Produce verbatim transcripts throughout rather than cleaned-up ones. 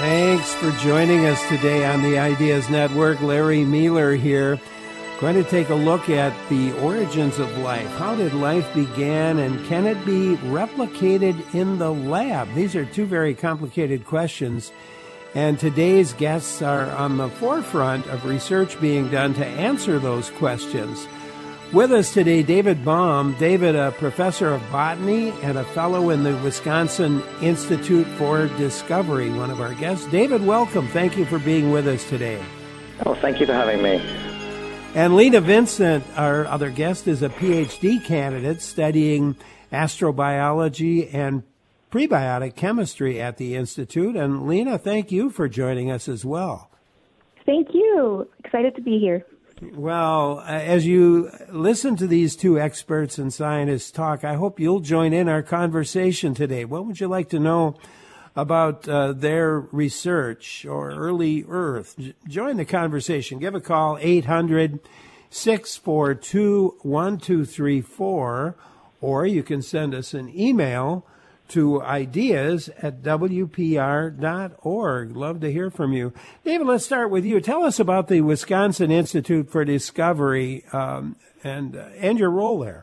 Thanks for joining us today on the Ideas Network. Larry Mueller here. Going to take a look at the origins of life. How did life begin, and can it be replicated in the lab? These are two very complicated questions, and today's guests are on the forefront of research being done to answer those questions. With us today, David Baum. David, a professor of botany and a fellow in the Wisconsin Institute for Discovery, one of our guests. David, welcome. Thank you for being with us today. Oh, thank you for having me. And Lena Vincent, our other guest, is a P H D candidate studying astrobiology and prebiotic chemistry at the Institute. And Lena, thank you for joining us as well. Thank you. Excited to be here. Well, as you listen to these two experts and scientists talk, I hope you'll join in our conversation today. What would you like to know about uh, their research or early Earth? J- join the conversation. Give a call, eight hundred, six four two, one two three four, or you can send us an email to ideas at w p r dot org. Love to hear from you. David, let's start with you. Tell us about the Wisconsin Institute for Discovery um, and uh, and your role there.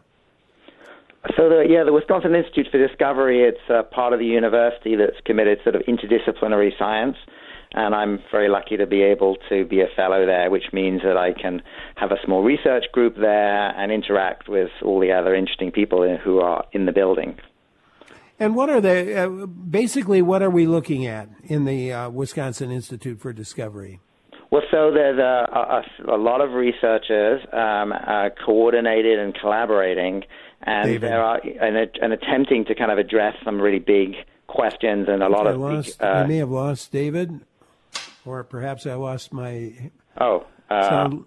So, the, yeah, the Wisconsin Institute for Discovery, it's uh, part of the university that's committed sort of interdisciplinary science, and I'm very lucky to be able to be a fellow there, which means that I can have a small research group there and interact with all the other interesting people who are in the building. And what are the, uh, basically, what are we looking at in the uh, Wisconsin Institute for Discovery? Well, so there's a, a, a lot of researchers um, uh, coordinated and collaborating, and David. there are and, and attempting to kind of address some really big questions and a lot I of. lost, uh, I may have lost David, or perhaps I lost my. Oh, uh, sound.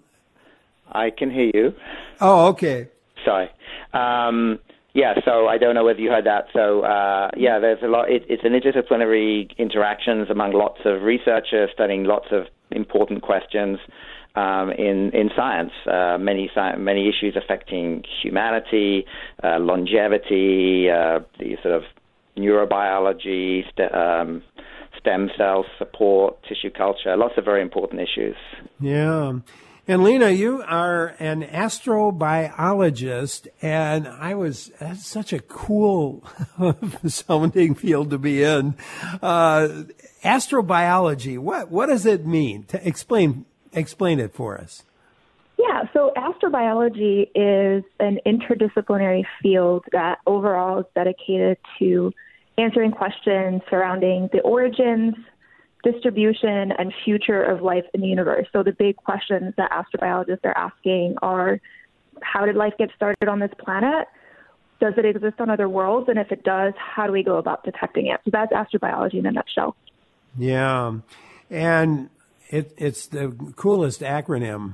I can hear you. Oh, okay. Sorry. Um, Yeah, so I don't know whether you heard that. So, uh, yeah, there's a lot. It, it's an interdisciplinary interactions among lots of researchers studying lots of important questions um, in in science. Uh, many sci- many issues affecting humanity, uh, longevity, uh, the sort of neurobiology, st- um, stem cell support, tissue culture. Lots of very important issues. Yeah. And Lena, you are an astrobiologist, and I was, that's such a cool sounding field to be in. Uh, astrobiology, what, what does it mean? To explain, explain it for us. Yeah, so astrobiology is an interdisciplinary field that overall is dedicated to answering questions surrounding the origins, distribution, and future of life in the universe. So the big questions that astrobiologists are asking are, how did life get started on this planet? Does it exist on other worlds? And if it does, how do we go about detecting it? So that's astrobiology in a nutshell. Yeah, and it, it's the coolest acronym.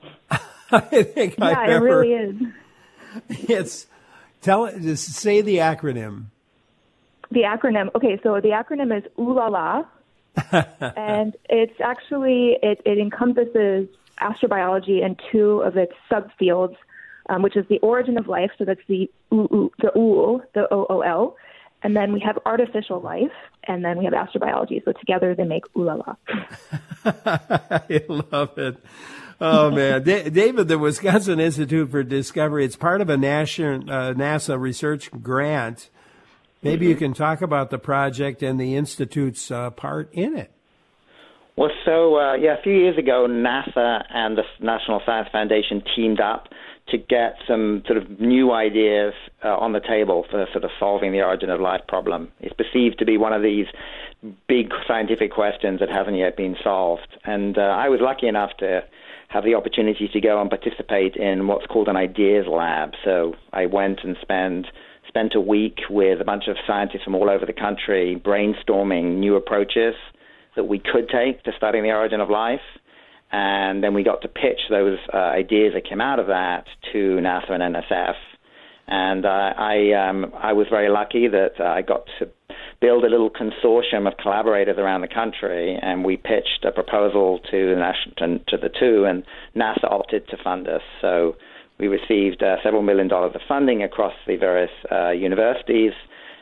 I think yeah, I've it ever, really is. It's, tell it, just say the acronym. The acronym, okay, so the acronym is O O L A L A. And it's actually, it, it encompasses astrobiology and two of its subfields, um, which is the origin of life, so that's the O O, the O, the O O L, and then we have artificial life, and then we have astrobiology. So together they make O O L A L A. I love it. Oh, man. D- David, the Wisconsin Institute for Discovery, it's part of a NASA, uh, NASA research grant. Maybe you can talk about the project and the Institute's uh, part in it. Well, so, uh, yeah, a few years ago, NASA and the National Science Foundation teamed up to get some sort of new ideas uh, on the table for sort of solving the origin of life problem. It's perceived to be one of these big scientific questions that hasn't yet been solved. And uh, I was lucky enough to have the opportunity to go and participate in what's called an ideas lab. So I went and spent spent a week with a bunch of scientists from all over the country brainstorming new approaches that we could take to studying the origin of life. And then we got to pitch those uh, ideas that came out of that to NASA and N S F. And uh, I um, I was very lucky that uh, I got to build a little consortium of collaborators around the country, and we pitched a proposal to the national, to the two, and NASA opted to fund us. So we received uh, several million dollars of funding across the various uh, universities,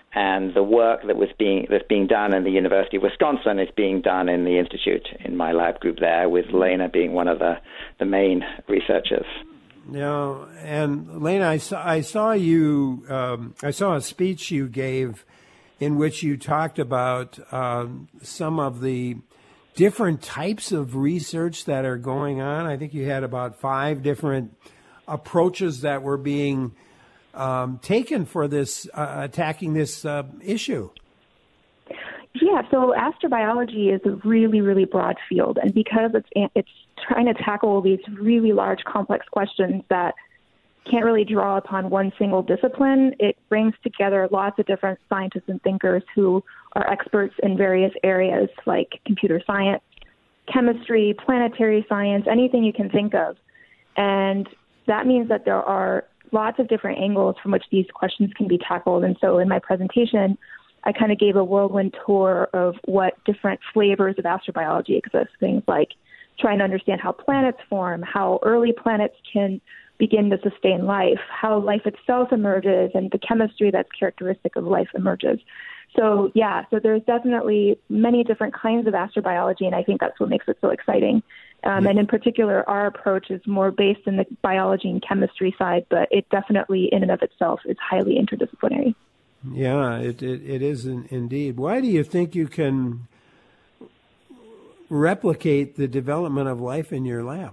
And the work that was being that's being done in the University of Wisconsin is being done in the Institute, in my lab group there, with Lena being one of the, the main researchers. Yeah, and Lena, I saw, I saw you, um, I saw a speech you gave in which you talked about um, some of the different types of research that are going on. I think you had about five different approaches that were being um, taken for this, uh, attacking this uh, issue. Yeah, so astrobiology is a really, really broad field, and because it's it's trying to tackle these really large, complex questions that can't really draw upon one single discipline, it brings together lots of different scientists and thinkers who are experts in various areas like computer science, chemistry, planetary science, anything you can think of. And that means that there are lots of different angles from which these questions can be tackled. And so in my presentation, I kind of gave a whirlwind tour of what different flavors of astrobiology exist, things like trying to understand how planets form, how early planets can begin to sustain life, how life itself emerges, and the chemistry that's characteristic of life emerges. So, yeah, so there's definitely many different kinds of astrobiology, and I think that's what makes it so exciting. Um, and in particular, our approach is more based in the biology and chemistry side, but it definitely, in and of itself, is highly interdisciplinary. Yeah, it, it, it is in, indeed. Why do you think you can replicate the development of life in your lab?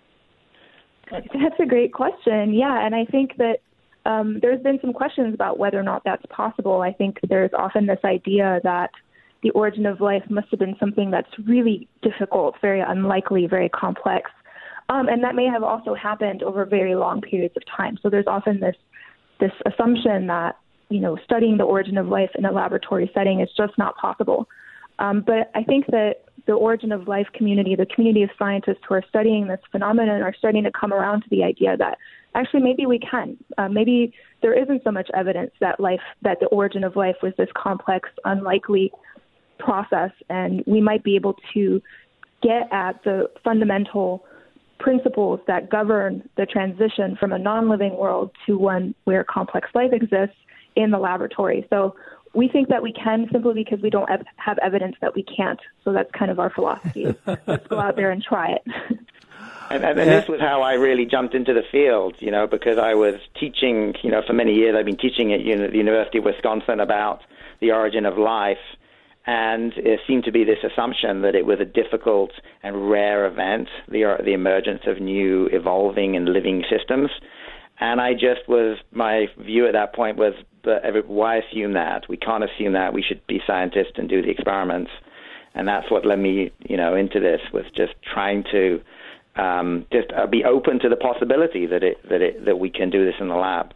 That's a great question. Yeah, and I think that um, there's been some questions about whether or not that's possible. I think there's often this idea that the origin of life must have been something that's really difficult, very unlikely, very complex. Um, and that may have also happened over very long periods of time. So there's often this this assumption that, you know, studying the origin of life in a laboratory setting is just not possible. Um, but I think that the origin of life community, the community of scientists who are studying this phenomenon, are starting to come around to the idea that actually maybe we can. Uh, maybe there isn't so much evidence that life, that the origin of life was this complex, unlikely process, and we might be able to get at the fundamental principles that govern the transition from a non-living world to one where complex life exists in the laboratory. So we think that we can simply because we don't have evidence that we can't. So that's kind of our philosophy. Let's go out there and try it. And, and, and this was how I really jumped into the field, you know, because I was teaching, you know, for many years I've been teaching at the University of Wisconsin about the origin of life. And it seemed to be this assumption that it was a difficult and rare event, the, the emergence of new evolving and living systems. And I just was, my view at that point was, but every, why assume that? We can't assume that. We should be scientists and do the experiments. And that's what led me, you know, into this, was just trying to um, just uh, be open to the possibility that it that it that we can do this in the lab.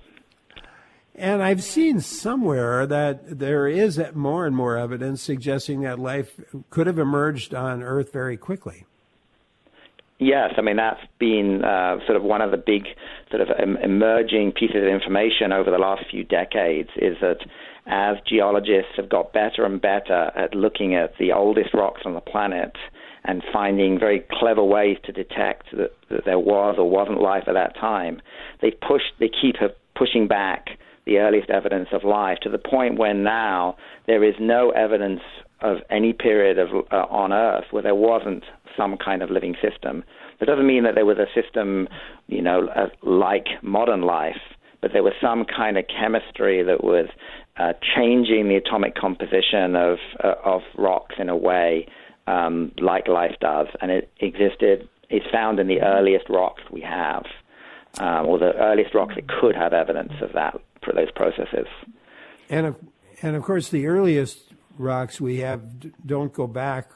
And I've seen somewhere that there is more and more evidence suggesting that life could have emerged on Earth very quickly. Yes, I mean, that's been uh, sort of one of the big sort of em- emerging pieces of information over the last few decades, is that as geologists have got better and better at looking at the oldest rocks on the planet and finding very clever ways to detect that, that there was or wasn't life at that time, they push, they keep pushing back the earliest evidence of life to the point where now there is no evidence of any period of uh, on Earth where there wasn't some kind of living system. That doesn't mean that there was a system, you know, uh, like modern life, but there was some kind of chemistry that was uh, changing the atomic composition of uh, of rocks in a way um, like life does, and it existed. It's found in the earliest rocks we have, um, or the earliest rocks that could have evidence of that, those processes. And of, and of course, the earliest rocks we have don't go back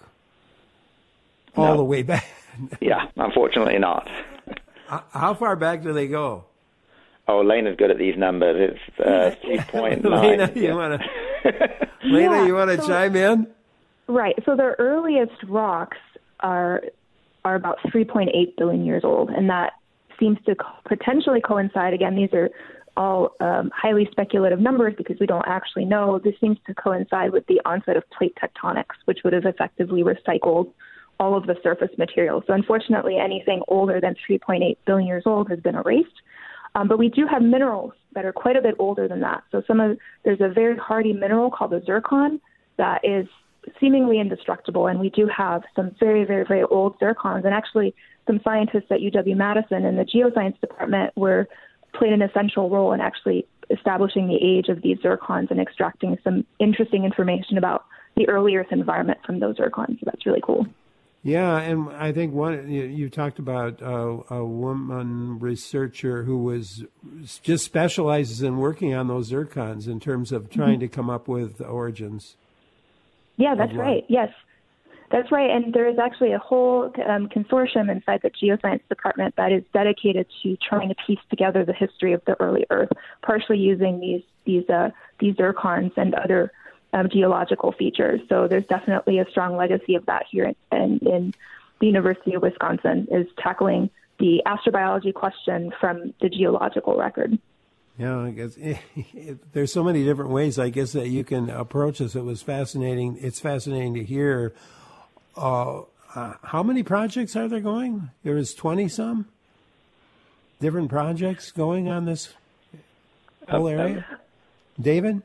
all no. the way back. Yeah, unfortunately not. How far back do they go? Oh, Lena's good at these numbers. It's uh, three point nine. Lena, you want to? Lena, yeah, you want to so, chime in? Right. So the earliest rocks are are about three point eight billion years old, and that seems to co- potentially coincide. Again, these are all um, highly speculative numbers because we don't actually know. This seems to coincide with the onset of plate tectonics, which would have effectively recycled all of the surface material. So unfortunately, anything older than three point eight billion years old has been erased. Um, but we do have minerals that are quite a bit older than that. So some of there's a very hardy mineral called the zircon that is seemingly indestructible, and we do have some very, very, very old zircons. And actually, some scientists at U W-Madison in the geoscience department were played an essential role in actually establishing the age of these zircons and extracting some interesting information about the early Earth environment from those zircons. So that's really cool. Yeah, and I think one you, you talked about uh, a woman researcher who was just specializes in working on those zircons in terms of trying mm-hmm. to come up with origins. Yeah, that's right. Yes, that's right. And there is actually a whole um, consortium inside the geoscience department that is dedicated to trying to piece together the history of the early Earth, partially using these these uh, these zircons and other um, geological features. So there's definitely a strong legacy of that here in, in the University of Wisconsin, is tackling the astrobiology question from the geological record. Yeah, I guess it, it, there's so many different ways, I guess, that you can approach this. It was fascinating. It's fascinating to hear. Uh, uh, how many projects are there going? There is twenty-some different projects going on this whole area. Um, David?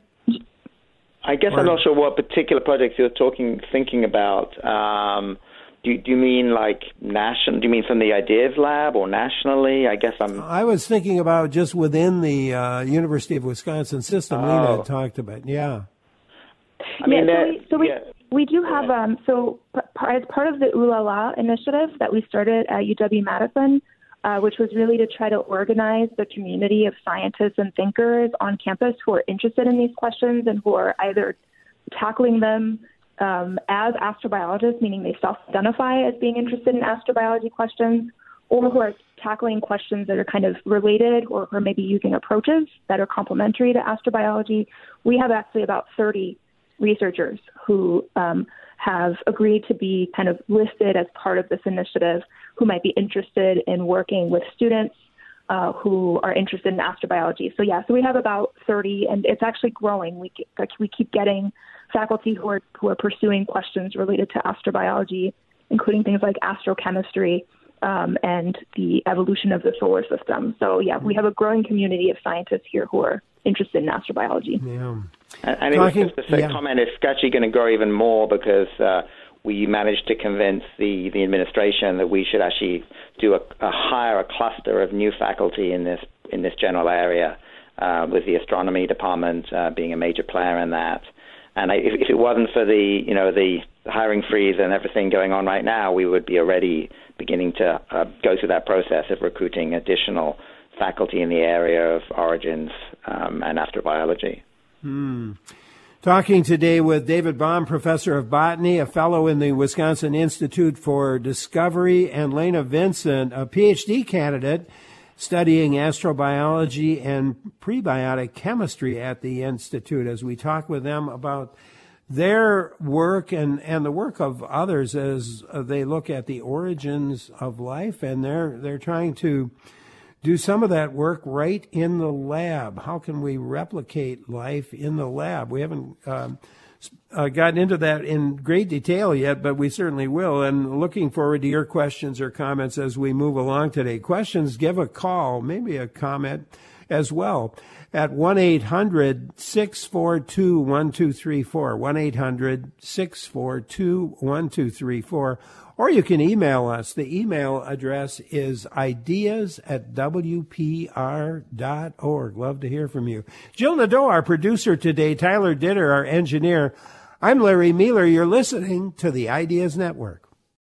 I guess or, I'm not sure what particular projects you're talking, thinking about. Um, Do, do you mean like national? Do you mean from the Ideas Lab or nationally? I guess I'm. I was thinking about just within the uh, University of Wisconsin system. Oh. Lena talked about, yeah. I mean, yeah, so, that, we, so we, yeah. we do have um. So as part of the Ooh La La initiative that we started at U W-Madison, uh, which was really to try to organize the community of scientists and thinkers on campus who are interested in these questions and who are either tackling them Um, as astrobiologists, meaning they self-identify as being interested in astrobiology questions, or who are tackling questions that are kind of related or, or maybe using approaches that are complementary to astrobiology. We have actually about thirty researchers who um, have agreed to be kind of listed as part of this initiative, who might be interested in working with students uh, who are interested in astrobiology. So yeah, so we have about thirty, and it's actually growing. We get, we keep getting faculty who are who are pursuing questions related to astrobiology, including things like astrochemistry um, and the evolution of the solar system. So yeah, we have a growing community of scientists here who are interested in astrobiology. Yeah. And, and it was just to say, yeah. comment, it's actually going to grow even more because uh, we managed to convince the, the administration that we should actually do a, a hire a cluster of new faculty in this in this general area, uh, with the astronomy department uh, being a major player in that. And I, if, if it wasn't for the, you know, the hiring freeze and everything going on right now, we would be already beginning to uh, go through that process of recruiting additional faculty in the area of origins um, and astrobiology. Hmm. Talking today with David Baum, professor of botany, a fellow in the Wisconsin Institute for Discovery, and Lena Vincent, a P H D candidate studying astrobiology and prebiotic chemistry at the Institute, as we talk with them about their work and, and the work of others as they look at the origins of life, and they're they're trying to do some of that work right in the lab. How can we replicate life in the lab? We haven't um, uh, gotten into that in great detail yet, but we certainly will. And looking forward to your questions or comments as we move along today. Questions, give a call, maybe a comment as well, at one eight hundred six four two one two three four, one eight hundred six four two one two three four. Or you can email us. The email address is ideas at w p r dot org. Love to hear from you. Jill Nadeau, our producer today, Tyler Ditter, our engineer. I'm Larry Mueller. You're listening to the Ideas Network.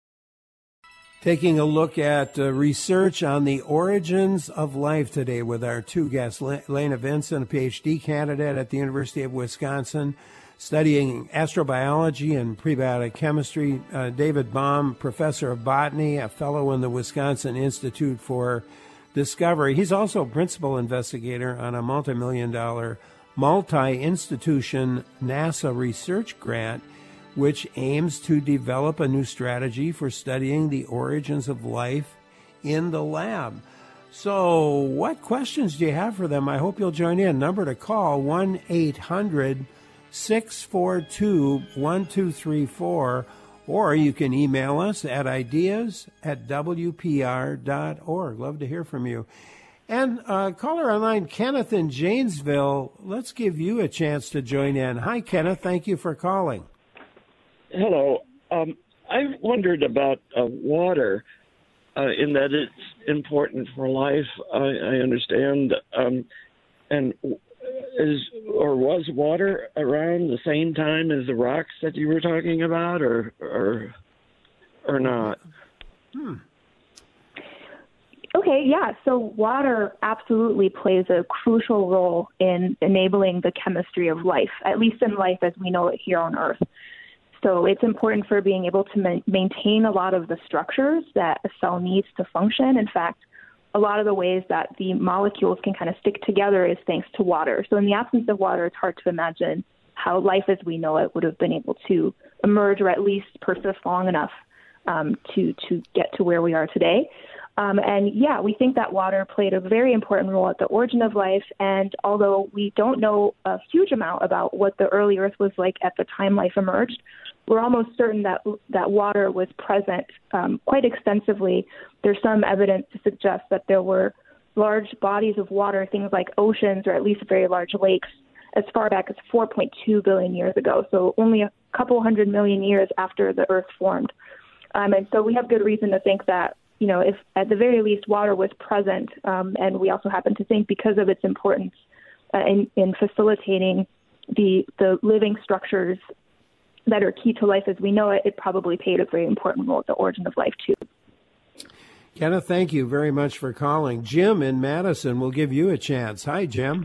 Taking a look at uh, research on the origins of life today with our two guests, Lena Vincent, a P H D candidate at the University of Wisconsin, studying astrobiology and prebiotic chemistry. Uh, David Baum, professor of botany, a fellow in the Wisconsin Institute for Discovery. He's also principal investigator on a multi-million dollar multi-institution NASA research grant, which aims to develop a new strategy for studying the origins of life in the lab. So what questions do you have for them? I hope you'll join in. Number to call, one eight hundred six four two one two three four, or you can email us at ideas at w p r dot org. Love to hear from you. And uh, caller online, Kenneth in Janesville, let's give you a chance to join in. Hi, Kenneth. Thank you for calling. Hello. Um, I've wondered about uh, water uh, in that it's important for life. I, I understand. Um, and is or was water around the same time as the rocks that you were talking about, or or or not? Hmm. Okay, yeah. So water absolutely plays a crucial role in enabling the chemistry of life, at least in life as we know it here on Earth. So it's important for being able to ma- maintain a lot of the structures that a cell needs to function. In fact, a lot of the ways that the molecules can kind of stick together is thanks to water. So in the absence of water, it's hard to imagine how life as we know it would have been able to emerge or at least persist long enough um, to, to get to where we are today. Um, and yeah, we think that water played a very important role at the origin of life. And although we don't know a huge amount about what the early Earth was like at the time life emerged, we're almost certain that that water was present um, quite extensively. There's some evidence to suggest that there were large bodies of water, things like oceans or at least very large lakes, as far back as four point two billion years ago. So only a couple hundred million years after the Earth formed. Um, and so we have good reason to think that, you know, if at the very least water was present, um, and we also happen to think because of its importance uh, in, in facilitating the the living structures that are key to life as we know it, it probably played a very important role at the origin of life too. Kenneth, thank you very much for calling. Jim in Madison will give you a chance. Hi, Jim.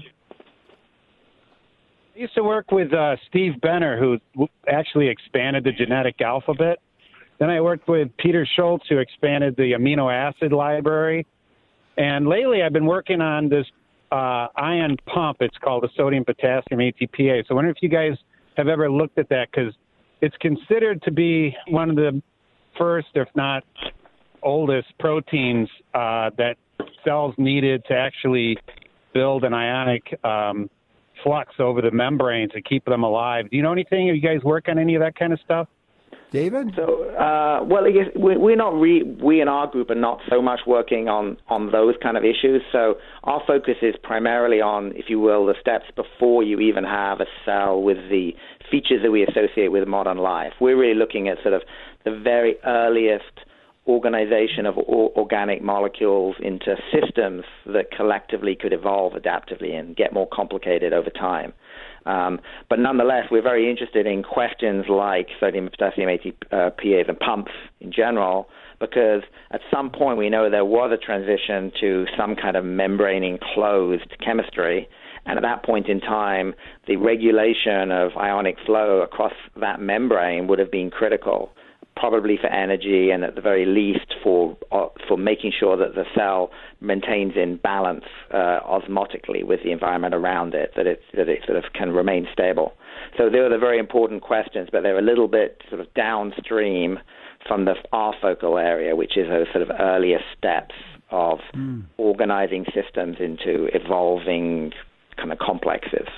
I used to work with uh, Steve Benner, who actually expanded the genetic alphabet. Then I worked with Peter Schultz, who expanded the amino acid library. And lately I've been working on this uh, ion pump. It's called the sodium potassium A T P A. So I wonder if you guys have ever looked at that, because it's considered to be one of the first, if not oldest, proteins uh, that cells needed to actually build an ionic um, flux over the membrane to keep them alive. Do you know anything? Have you guys work on any of that kind of stuff? David? So, uh, well, I guess we- we're not re- we in our group are not so much working on, on those kind of issues. So our focus is primarily on, if you will, the steps before you even have a cell with the features that we associate with modern life. We're really looking at sort of the very earliest organization of o- organic molecules into systems that collectively could evolve adaptively and get more complicated over time. Um, but nonetheless, we're very interested in questions like sodium and potassium A T P As and pumps in general, because at some point we know there was a transition to some kind of membrane-enclosed chemistry, and at that point in time, the regulation of ionic flow across that membrane would have been critical, probably for energy and at the very least for uh, for making sure that the cell maintains in balance uh, osmotically with the environment around it, that it that it sort of can remain stable. So they are the very important questions, but they're a little bit sort of downstream from the our focal area, which is those sort of earlier steps of mm. organizing systems into evolving kind of complexes.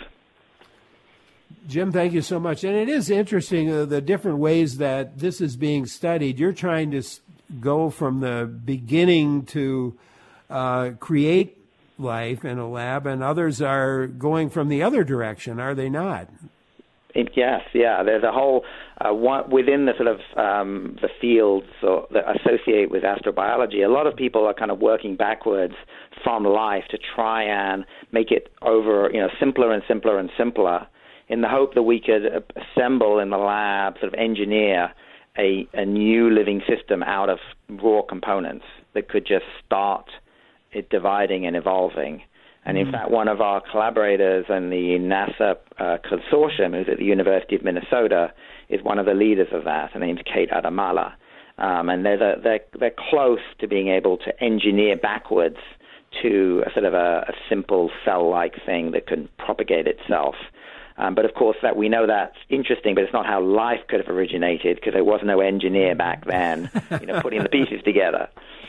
Jim, thank you so much. And it is interesting, uh, the different ways that this is being studied. You're trying to s- go from the beginning to uh, create life in a lab, and others are going from the other direction, are they not? It, yes, yeah. There's a whole, uh, one, within the sort of um, the fields or, that associate with astrobiology, a lot of people are kind of working backwards from life to try and make it over, you know, simpler and simpler and simpler, in the hope that we could assemble in the lab, sort of engineer a, a new living system out of raw components that could just start it dividing and evolving. And in mm-hmm. fact, one of our collaborators in the NASA uh, consortium, who's at the University of Minnesota, is one of the leaders of that. Her name's Kate Adamala. Um, and they're, the, they're, they're close to being able to engineer backwards to a sort of a, a simple cell-like thing that can propagate itself. Um, but of course, that we know that's interesting, but it's not how life could have originated, because there was no engineer back then, you know, putting the pieces together.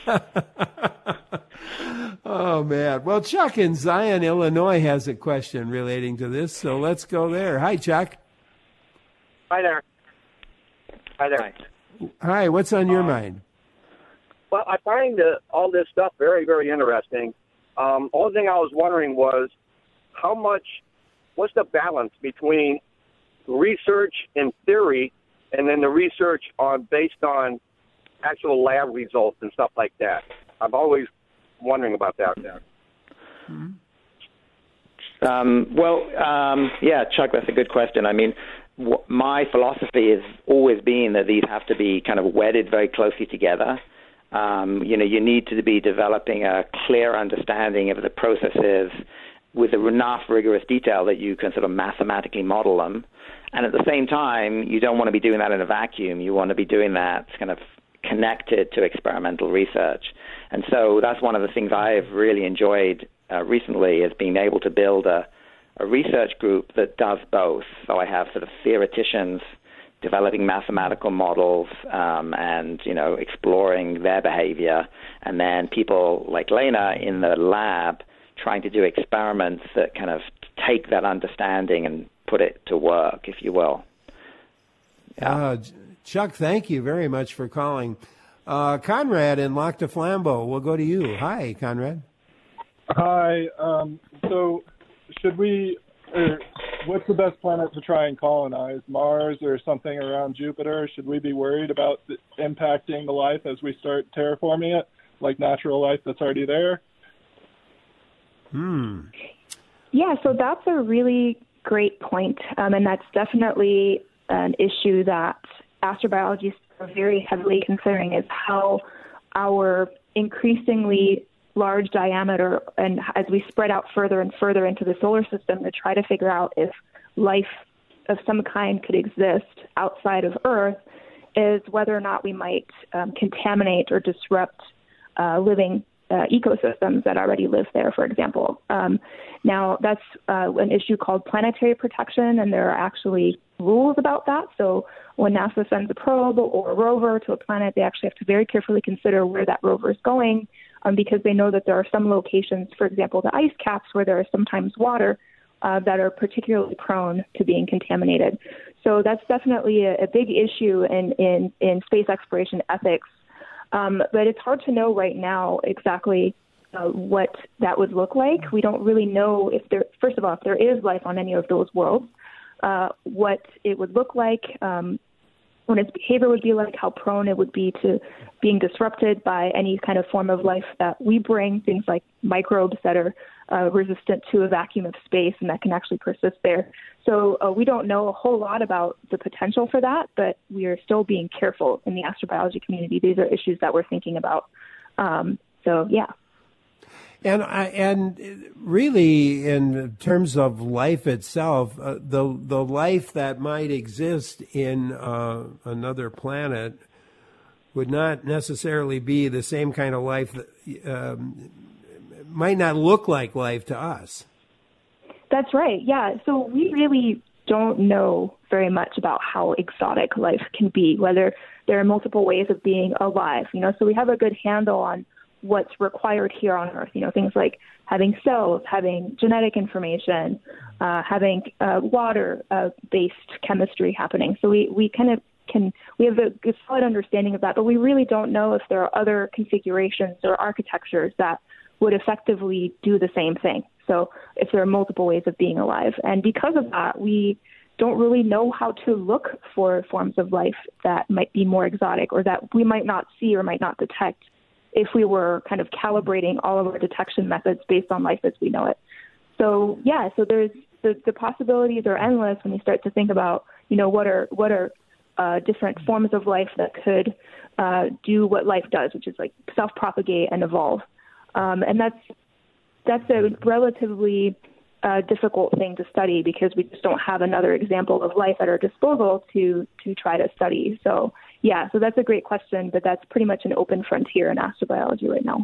Oh man! Well, Chuck in Zion, Illinois, has a question relating to this, so let's go there. Hi, Chuck. Hi there. Hi there. Hi. Hi. What's on your uh, mind? Well, I find uh, all this stuff very, very interesting. Um, only thing I was wondering was how much, what's the balance between research in theory and then the research on based on actual lab results and stuff like that? I'm always wondering about that. Mm-hmm. Um, well, um, yeah, Chuck, that's a good question. I mean, w- my philosophy has always been that these have to be kind of wedded very closely together. Um, you know, you need to be developing a clear understanding of the processes with enough rigorous detail that you can sort of mathematically model them. And at the same time, you don't want to be doing that in a vacuum. You want to be doing that kind of connected to experimental research. And so that's one of the things I've really enjoyed uh, recently, is being able to build a, a research group that does both. So I have sort of theoreticians developing mathematical models um, and, you know, exploring their behavior, and then people like Lena in the lab trying to do experiments that kind of take that understanding and put it to work, if you will. Yeah. Uh, Chuck, thank you very much for calling. Uh, Conrad in Lac du Flambeau, we'll go to you. Hi, Conrad. Hi. Um, so should we, or what's the best planet to try and colonize? Mars or something around Jupiter? Should we be worried about the, impacting the life as we start terraforming it, like natural life that's already there? Hmm. Yeah, so that's a really great point, um, and that's definitely an issue that astrobiologists are very heavily considering, is how our increasingly large diameter, and as we spread out further and further into the solar system to try to figure out if life of some kind could exist outside of Earth, is whether or not we might um, contaminate or disrupt uh, living uh, ecosystems that already live there, for example. Um, now, that's uh, an issue called planetary protection, and there are actually rules about that. So when NASA sends a probe or a rover to a planet, they actually have to very carefully consider where that rover is going, um, because they know that there are some locations, for example, the ice caps, where there is sometimes water uh, that are particularly prone to being contaminated. So that's definitely a, a big issue in, in, in space exploration ethics. Um, but it's hard to know right now exactly uh, what that would look like. We don't really know if there, first of all, if there is life on any of those worlds, uh, what it would look like, um, what its behavior would be like, how prone it would be to being disrupted by any kind of form of life that we bring, things like microbes that are uh, resistant to a vacuum of space and that can actually persist there. So uh, we don't know a whole lot about the potential for that, but we are still being careful in the astrobiology community. These are issues that we're thinking about. Um, so, yeah. And I, and really, in terms of life itself, uh, the the life that might exist in uh, another planet would not necessarily be the same kind of life that um, might not look like life to us. That's right. Yeah. So we really don't know very much about how exotic life can be, whether there are multiple ways of being alive. You know, so we have a good handle on what's required here on Earth, you know, things like having cells, having genetic information, uh, having uh, water-based uh, chemistry happening. So we, we kind of can, we have a good solid understanding of that, but we really don't know if there are other configurations or architectures that would effectively do the same thing. So if there are multiple ways of being alive. And because of that, we don't really know how to look for forms of life that might be more exotic or that we might not see or might not detect if we were kind of calibrating all of our detection methods based on life as we know it. So, yeah, so there's the, the possibilities are endless when you start to think about, you know, what are what are uh, different forms of life that could uh, do what life does, which is like self-propagate and evolve. Um, and that's that's a relatively uh, difficult thing to study because we just don't have another example of life at our disposal to to try to study. So, yeah, so that's a great question, but that's pretty much an open frontier in astrobiology right now.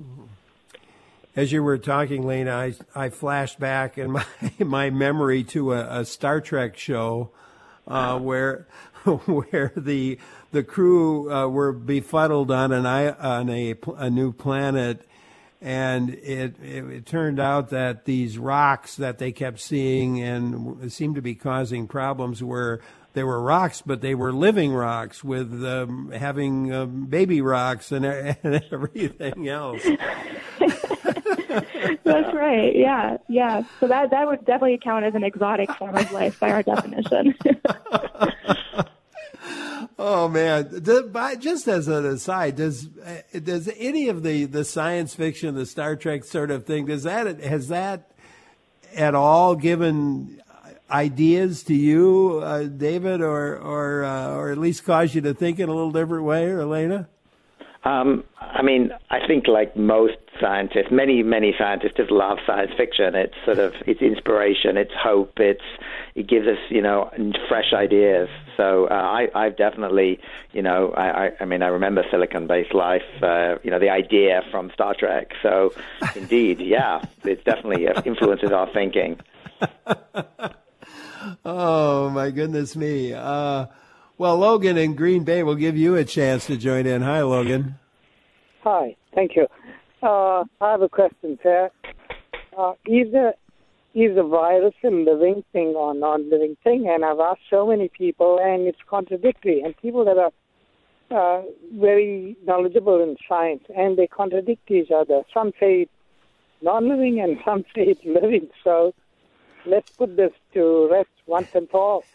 As you were talking, Lena, I, I flashed back in my my memory to a, a Star Trek show uh, where where the the crew uh, were befuddled on an on a, a new planet. And it, it, it turned out that these rocks that they kept seeing and seemed to be causing problems were they were rocks, but they were living rocks with um, having um, baby rocks and, and everything else. That's right. Yeah, yeah. So that that would definitely count as an exotic form of life by our definition. Oh man! Just as an aside, does does any of the, the science fiction, the Star Trek sort of thing, does that has that at all given ideas to you, uh, David, or or uh, or at least caused you to think in a little different way, or Elena? Um, I mean, I think like most scientists, many, many scientists just love science fiction. It's sort of, it's inspiration, it's hope, it's, it gives us, you know, fresh ideas. So uh, I, I've definitely, you know, I, I, I mean, I remember Silicon-based life, uh, you know, the idea from Star Trek. So indeed, yeah, it definitely influences our thinking. Oh, my goodness me. Uh, Well, Logan in Green Bay will give you a chance to join in. Hi, Logan. Hi, thank you. Uh, I have a question, sir. Uh, is, a, is a virus a living thing or non-living thing? And I've asked so many people, and it's contradictory. And people that are uh, very knowledgeable in science, and they contradict each other. Some say it's non-living, and some say it's living. So let's put this to rest once and for all.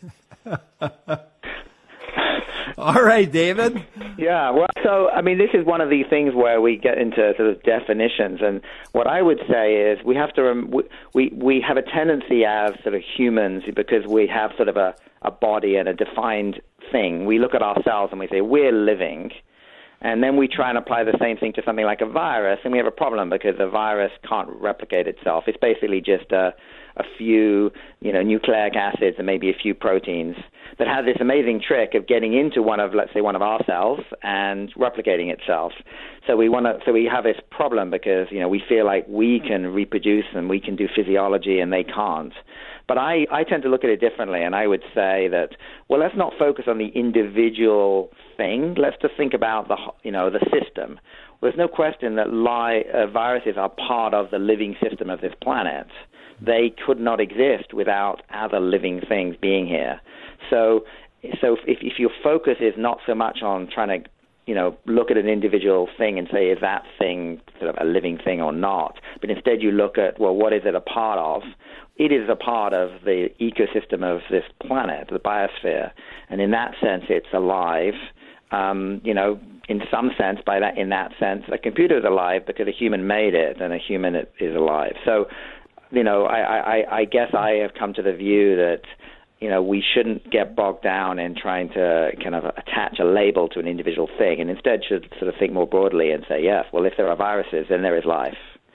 All right, David. Yeah, well, so, I mean, this is one of these things where we get into sort of definitions, and what I would say is we have to, rem- we, we have a tendency as sort of humans, because we have sort of a, a body and a defined thing. We look at ourselves and we say, we're living, and then we try and apply the same thing to something like a virus, and we have a problem because the virus can't replicate itself. It's basically just a, a few, you know, nucleic acids and maybe a few proteins that have this amazing trick of getting into one of, let's say, one of our cells and replicating itself. So we want to, so we have this problem because, you know, we feel like we can reproduce and we can do physiology and they can't. But I, I tend to look at it differently, and I would say that, well, let's not focus on the individual thing. Let's just think about the, you know, the system. Well, there's no question that li- uh, viruses are part of the living system of this planet. They could not exist without other living things being here. So, so if, if your focus is not so much on trying to, you know, look at an individual thing and say, is that thing sort of a living thing or not? But instead you look at, well, what is it a part of? It is a part of the ecosystem of this planet, the biosphere. And in that sense, it's alive. Um, you know, in some sense, by that, in that sense, a computer is alive because a human made it, and a human is alive. So, you know, I, I, I guess I have come to the view that, you know, we shouldn't get bogged down in trying to kind of attach a label to an individual thing, and instead should sort of think more broadly and say, yes, well, if there are viruses, then there is life.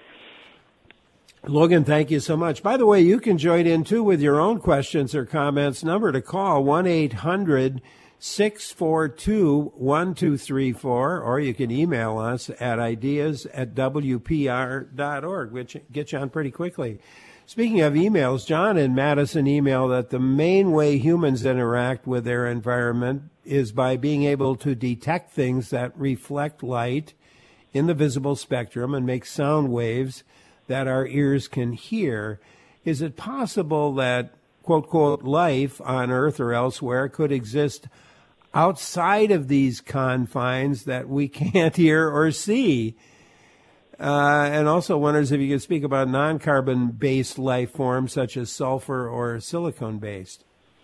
Logan, thank you so much. By the way, you can join in, too, with your own questions or comments. Number to call, one eight hundred six four two one two three four, or you can email us at ideas at w p r dot org, which gets you on pretty quickly. Speaking of emails, John in Madison emailed that the main way humans interact with their environment is by being able to detect things that reflect light in the visible spectrum and make sound waves that our ears can hear. Is it possible that, quote, quote, life on Earth or elsewhere could exist outside of these confines that we can't hear or see? Uh, and also wonders if you could speak about non-carbon-based life forms such as sulfur or silicone-based.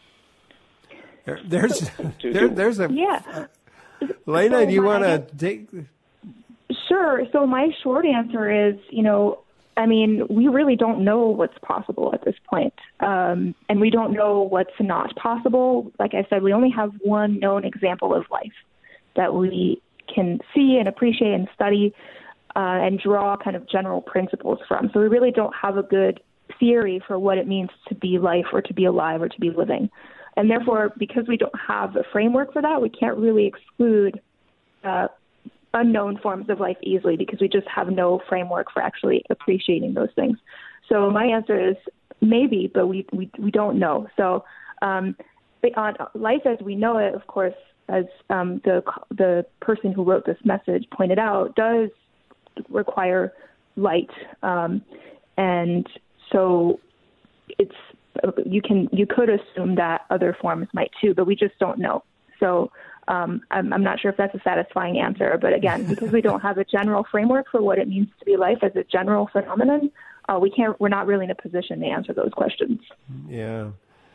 There, there's, there, there's a... Yeah. Lena, so do you want to guess, take... Sure. So my short answer is, you know, I mean, we really don't know what's possible at this point. Um, and we don't know what's not possible. Like I said, we only have one known example of life that we can see and appreciate and study uh, and draw kind of general principles from. So we really don't have a good theory for what it means to be life or to be alive or to be living. And therefore, because we don't have a framework for that, we can't really exclude uh, unknown forms of life easily because we just have no framework for actually appreciating those things. So my answer is maybe, but we we, we don't know. So um, on life as we know it, of course, as um, the the person who wrote this message pointed out, does require light, um, and so it's you can you could assume that other forms might too, but we just don't know. So um, I'm, I'm not sure if that's a satisfying answer. But again, because we don't have a general framework for what it means to be life as a general phenomenon, uh, we can't. We're not really in a position to answer those questions. Yeah.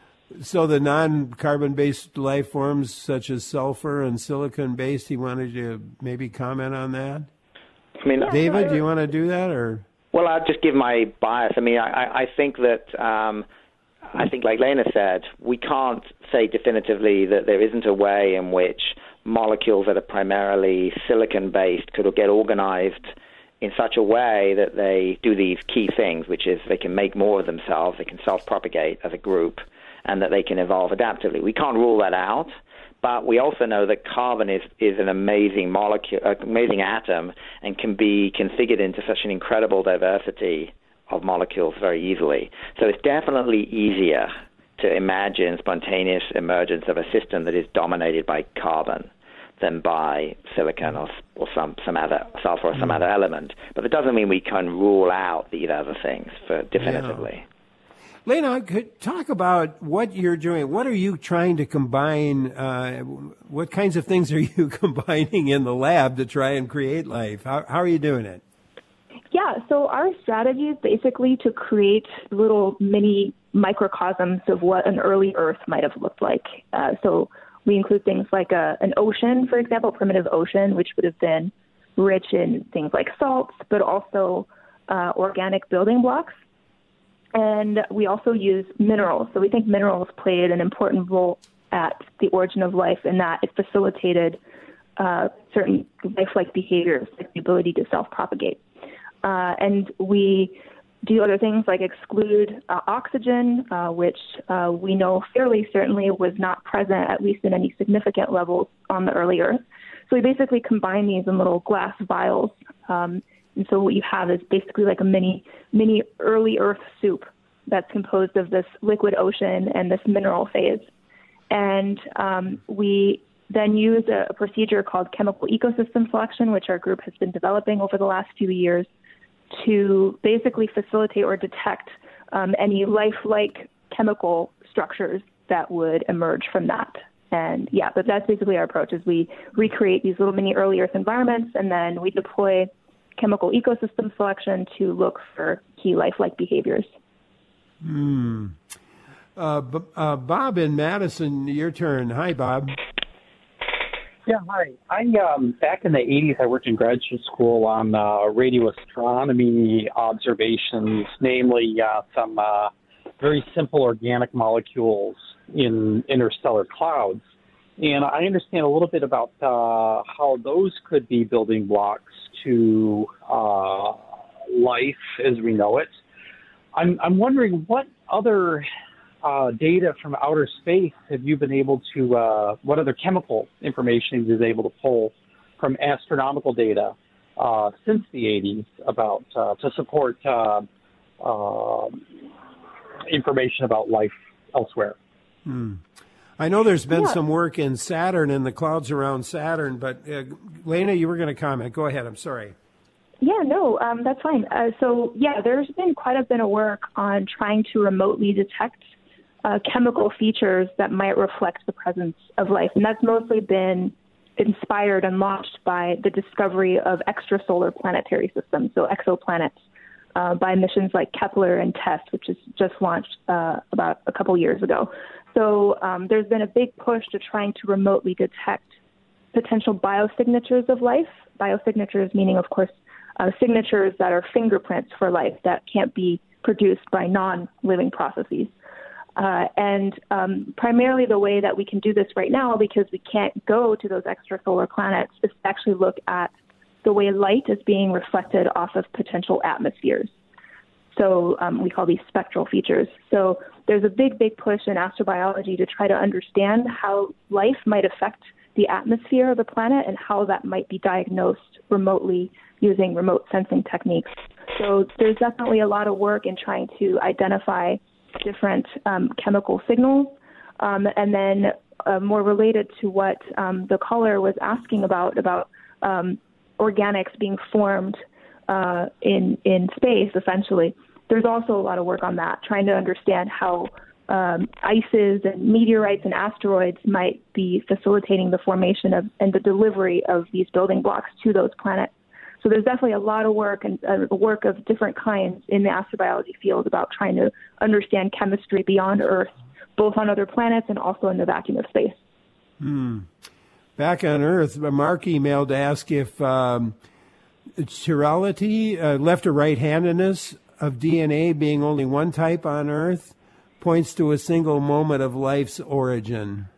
So the non-carbon-based life forms, such as sulfur and silicon-based, he wanted you to maybe comment on that? I mean, David, uh, do you want to do that, or? Well, I'll just give my bias. I mean, I, I think that, um, I think like Lena said, we can't say definitively that there isn't a way in which molecules that are primarily silicon-based could get organized in such a way that they do these key things, which is they can make more of themselves, they can self-propagate as a group, and that they can evolve adaptively. We can't rule that out, but we also know that carbon is, is an amazing molecule, uh, amazing atom, and can be configured into such an incredible diversity of molecules very easily. So it's definitely easier to imagine spontaneous emergence of a system that is dominated by carbon than by silicon or, or some, some other sulfur or some mm. other element. But that doesn't mean we can rule out these other things for definitively. Yeah. Lena, could talk about what you're doing. What are you trying to combine? Uh, what kinds of things are you combining in the lab to try and create life? How, how are you doing it? Yeah, so our strategy is basically to create little mini microcosms of what an early Earth might have looked like. Uh, so we include things like a, an ocean, for example, primitive ocean, which would have been rich in things like salts, but also uh, organic building blocks. And we also use minerals. So we think minerals played an important role at the origin of life in that it facilitated uh, certain life-like behaviors, like the ability to self-propagate. Uh, and we do other things like exclude uh, oxygen, uh, which uh, we know fairly certainly was not present, at least in any significant levels, on the early Earth. So we basically combine these in little glass vials. Um, And so what you have is basically like a mini, mini early Earth soup that's composed of this liquid ocean and this mineral phase. And um, we then use a, a procedure called chemical ecosystem selection, which our group has been developing over the last few years, to basically facilitate or detect um, any life-like chemical structures that would emerge from that. And yeah, but that's basically our approach, is we recreate these little mini early Earth environments, and then we deploy chemical ecosystem selection to look for key lifelike behaviors. Hmm. Uh, B- uh, Bob in Madison, your turn. Hi, Bob. Yeah, hi. I um, back in the eighties, I worked in graduate school on uh, radio astronomy observations, namely uh, some uh, very simple organic molecules in interstellar clouds. And I understand a little bit about uh, how those could be building blocks to uh, life as we know it. I'm, I'm wondering what other uh, data from outer space have you been able to, uh, what other chemical information have you been able to pull from astronomical data uh, since the eighties about uh, to support uh, uh, information about life elsewhere? Hmm. I know there's been yeah. some work in Saturn and the clouds around Saturn, but uh, Lena, you were going to comment. Go ahead. I'm sorry. Yeah, no, um, that's fine. Uh, so, yeah, there's been quite a bit of work on trying to remotely detect uh, chemical features that might reflect the presence of life. And that's mostly been inspired and launched by the discovery of extrasolar planetary systems, so exoplanets, uh, by missions like Kepler and TESS, which is just launched uh, about a couple years ago. So um, there's been a big push to trying to remotely detect potential biosignatures of life. Biosignatures meaning, of course, uh, signatures that are fingerprints for life that can't be produced by non-living processes. Uh, and um, primarily the way that we can do this right now, because we can't go to those extrasolar planets, is to actually look at the way light is being reflected off of potential atmospheres. So um, we call these spectral features. So there's a big, big push in astrobiology to try to understand how life might affect the atmosphere of the planet and how that might be diagnosed remotely using remote sensing techniques. So there's definitely a lot of work in trying to identify different um, chemical signals. Um, and then uh, more related to what um, the caller was asking about, about um, organics being formed uh, in, in space, essentially. There's also a lot of work on that, trying to understand how um, ices and meteorites and asteroids might be facilitating the formation of and the delivery of these building blocks to those planets. So there's definitely a lot of work and uh, work of different kinds in the astrobiology field about trying to understand chemistry beyond Earth, both on other planets and also in the vacuum of space. Hmm. Back on Earth, Mark emailed to ask if um, chirality, uh, left or right-handedness of D N A being only one type on Earth points to a single moment of life's origin.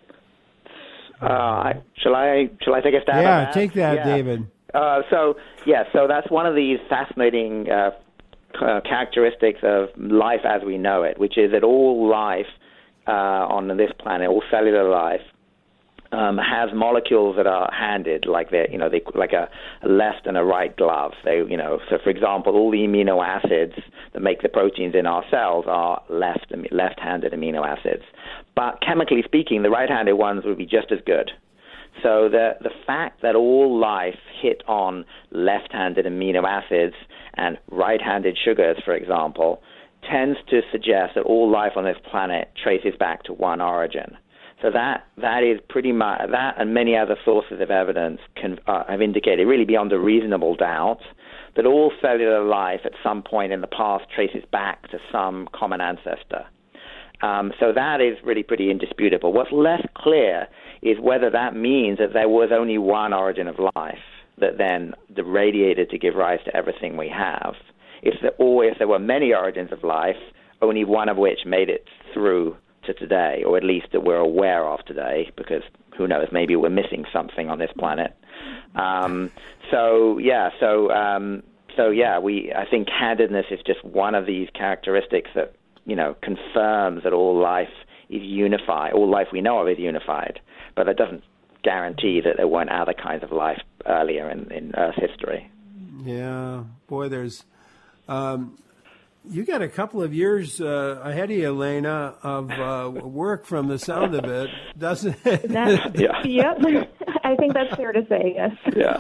Uh, shall I? Shall I take a stab yeah, at that? take that, yeah. David. Uh, so, yeah, so that's one of these fascinating uh, uh, characteristics of life as we know it, which is that all life uh, on this planet, all cellular life, um, has molecules that are handed, like they're, you know, they like a, a left and a right glove. They, you know, so for example, all the amino acids that make the proteins in our cells are left left-handed amino acids. But chemically speaking, the right-handed ones would be just as good. So the the fact that all life hit on left-handed amino acids and right-handed sugars, for example, tends to suggest that all life on this planet traces back to one origin. So that that is pretty much that, and many other sources of evidence can uh, have indicated, really beyond a reasonable doubt, that all cellular life at some point in the past traces back to some common ancestor. Um, so that is really pretty indisputable. What's less clear is whether that means that there was only one origin of life that then radiated to give rise to everything we have, if the, or if there were many origins of life, only one of which made it through to today, or at least that we're aware of today, because who knows, maybe we're missing something on this planet. Um, so, yeah, so, um, so yeah, we I think handedness is just one of these characteristics that, you know, confirms that all life is unified, all life we know of is unified, but that doesn't guarantee that there weren't other kinds of life earlier in, in Earth's history. Yeah, boy, there's, um, you got a couple of years uh, ahead of you, Elena, of uh, work from the sound of it, doesn't it? That, yeah. Yep, I think that's fair to say, yes. Yeah.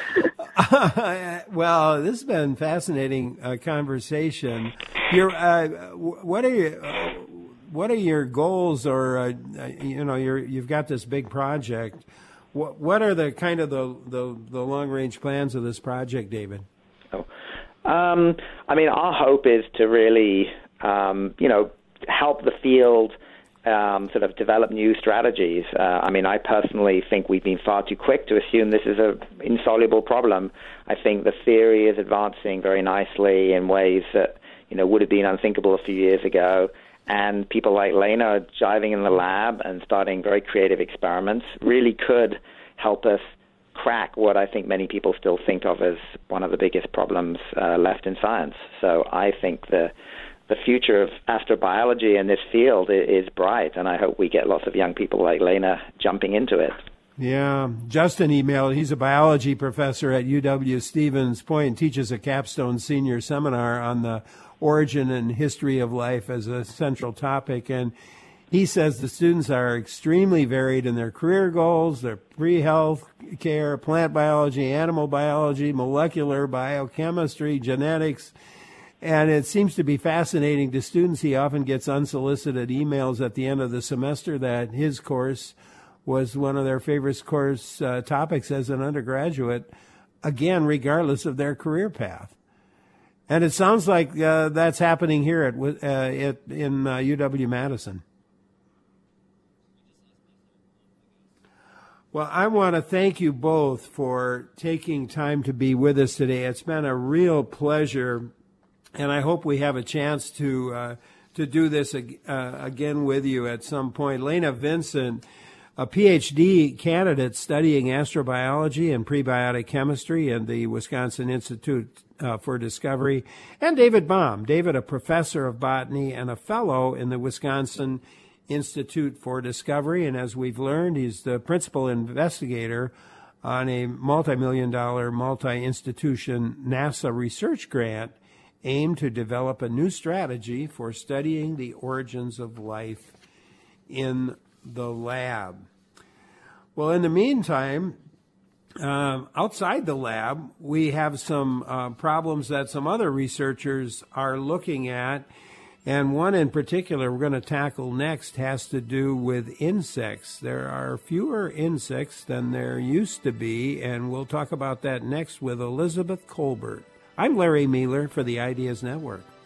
Uh, well, this has been fascinating uh, conversation. Your, uh, what are your, uh, what are your goals, or uh, you know, you're, you've got this big project. What, what are the kind of the, the, the long range plans of this project, David? Oh, um, I mean, our hope is to really, um, you know, help the field um, sort of develop new strategies. Uh, I mean, I personally think we've been far too quick to assume this is an insoluble problem. I think the theory is advancing very nicely in ways that, you know, would have been unthinkable a few years ago. And people like Lena are jiving in the lab and starting very creative experiments, really could help us crack what I think many people still think of as one of the biggest problems uh, left in science. So I think the the future of astrobiology in this field is bright, and I hope we get lots of young people like Lena jumping into it. Yeah, Justin emailed. He's a biology professor at U W Stevens Point and teaches a capstone senior seminar on the origin and history of life as a central topic. And he says the students are extremely varied in their career goals, their pre-health care, plant biology, animal biology, molecular biochemistry, genetics. And it seems to be fascinating to students. He often gets unsolicited emails at the end of the semester that his course was one of their favorite course uh, topics as an undergraduate, again, regardless of their career path. And it sounds like uh, that's happening here at, uh, at in uh, U W-Madison. Well, I want to thank you both for taking time to be with us today. It's been a real pleasure, and I hope we have a chance to uh, to do this ag- uh, again with you at some point. Lena Vincent, a P H D candidate studying astrobiology and prebiotic chemistry in the Wisconsin Institute uh, for Discovery, and David Baum. David, a professor of botany and a fellow in the Wisconsin Institute for Discovery, and as we've learned, he's the principal investigator on a multi-million dollar, multi-institution NASA research grant aimed to develop a new strategy for studying the origins of life in the lab. Well, in the meantime, uh, outside the lab, we have some uh, problems that some other researchers are looking at. And one in particular we're going to tackle next has to do with insects. There are fewer insects than there used to be, and we'll talk about that next with Elizabeth Kolbert. I'm Larry Mueller for the Ideas Network.